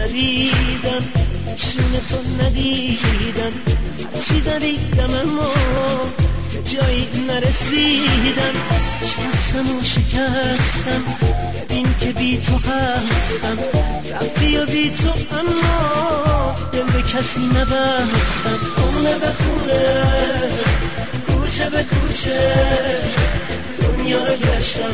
خریدم، چون تو ندیدم، چی دریدم اما به جایی نرسیدم. شکستم و شکستم، ببین که بی تو هستم، رفتی و بی تو اما دل به کسی نبستم. خونه به خونه، کوچه به کوچه، دنیا رو گشتم.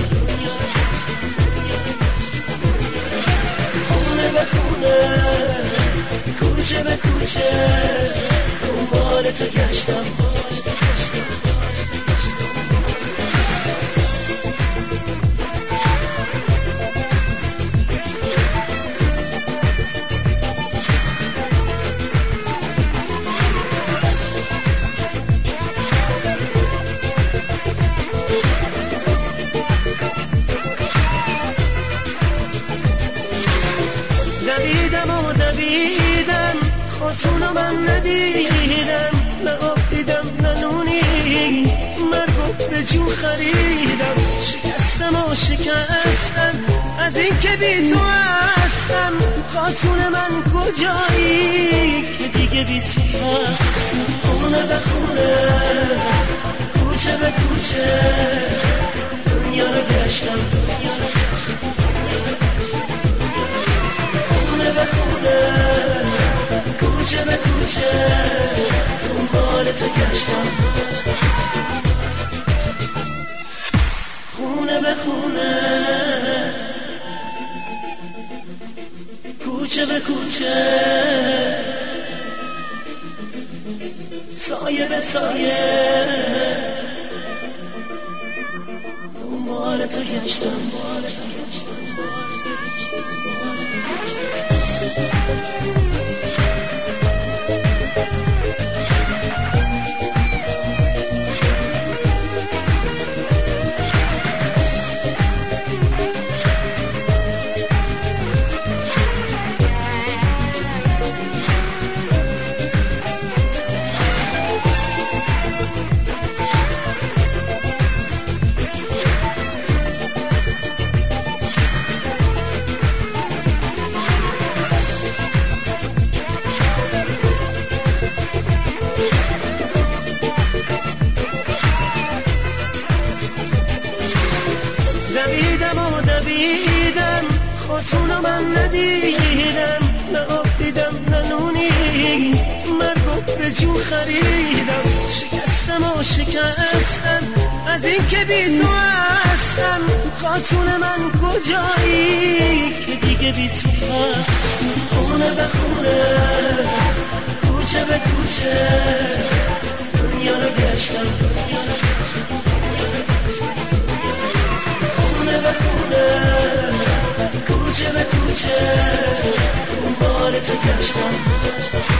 خونه به خونه، کوچه به کوچه، دنبال تو گشتم. دویدم خاتونو من ندیدم، نه آب دیدم نه نونی، مرگ به جو خریدم. شکستم و شکستم، از این که بی تو هستم. خاتون من کجایی که دیگه بی تو هستم. خونه به خونه، کوچه به کوچه، دنیا رو گشتم. خونه به خونه، کوچه به کوچه، دنبال تو گشتم. خونه به خونه، کوچه به کوچه، سایه به سایه، دنبال تو گشتم. دویدم خاتونو من ندیدم، نه آب دیدم نه نونی، مرگ به جو خریدم. شکستم و شکستم، از این که بی تو هستم. خاتون من کجایی که دیگه بی تو هستم. خونه به خونه، کوچه به کوچه، دنیا رو گشتم. خونه به خونه، کوچه به کوچه، دنبال تو گشتم.